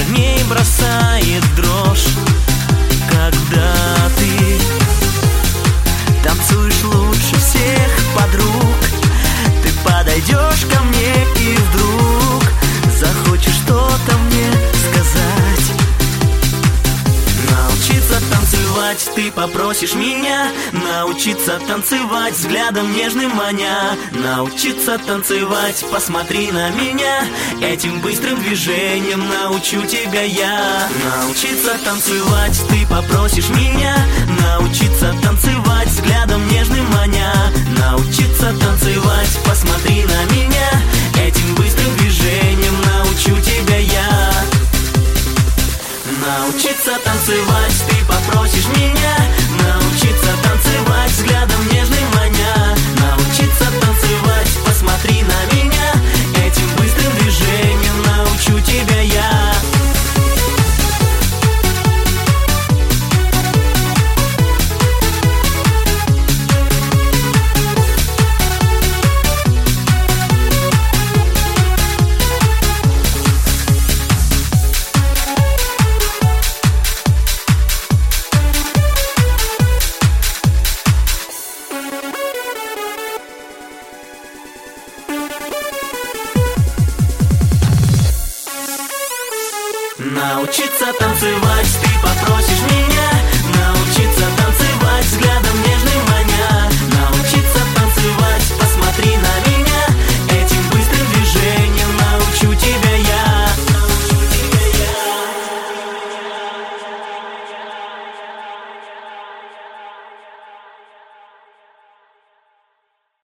парней бросает дрожь, когда ты танцуешь лучше всех подруг. Ты подойдешь ко мне и вдруг захочешь что-то мне сказать. Научиться танцевать ты попросишь меня, научиться танцевать взглядом нежным маня. Научиться танцевать, посмотри на меня, этим быстрым движением научу тебя я. Научиться танцевать ты попросишь меня, научиться танцевать взглядом нежным маня. Научиться танцевать, посмотри на меня, этим быстрым движением научу тебя я. Научиться танцевать ты попросишь меня, научиться танцевать взглядом нежным маня. Научиться танцевать, посмотри на меня, этим быстрым движением научу тебя я. Научиться танцевать ты попросишь меня.